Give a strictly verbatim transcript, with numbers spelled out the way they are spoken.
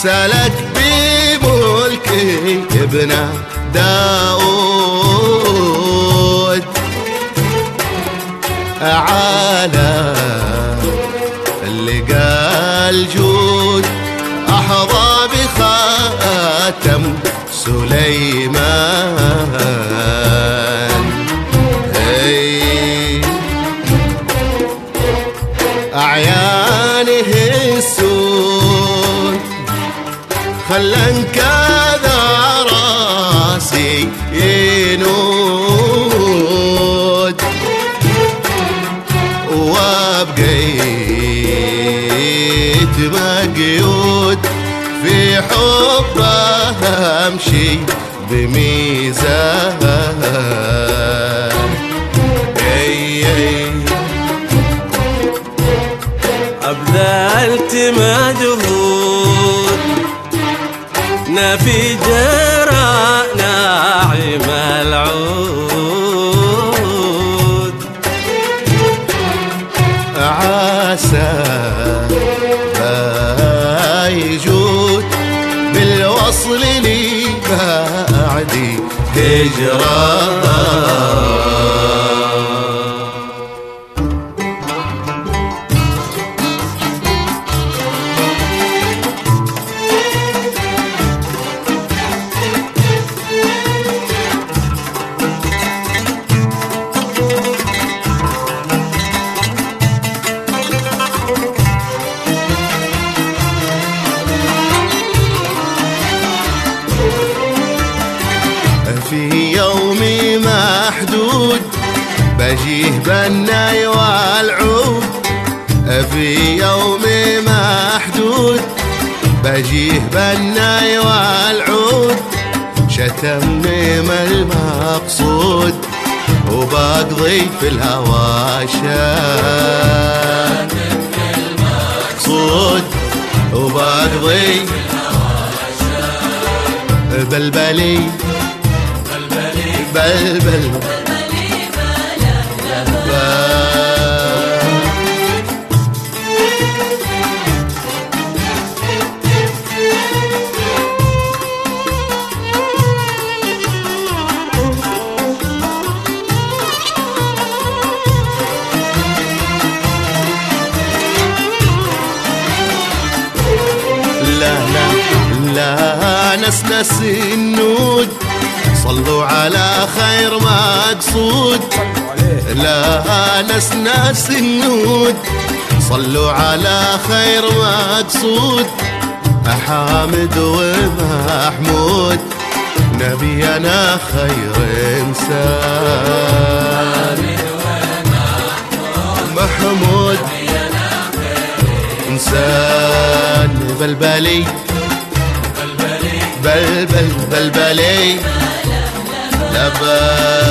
سلك بملكي ابن داود على اللي قال جود أحظى بخاتم سليمان. هي أعيانه السود خلن كذا راسي ينود وبقيت مقيود في حبه امشي بميزان. اي اي أبذلت مجهود نفي جراء ناعم العود عسى يجود بالوصل لي بعدي هجران. في يوم محدود بجيه بالناي والعود. في يوم محدود بجيه بالناي والعود. شتمني ما المقصود وبقضي في الهوى شتمني المقصود وبقضي بلبلي بل بل لا لا لا نسنس النود صلوا على خير مقصود. لا نسناس النود صلوا على خير مقصود. حامد ومحمود نبينا خير إنسان. محمود إنسان بلبلي بل بل بلبلي لبا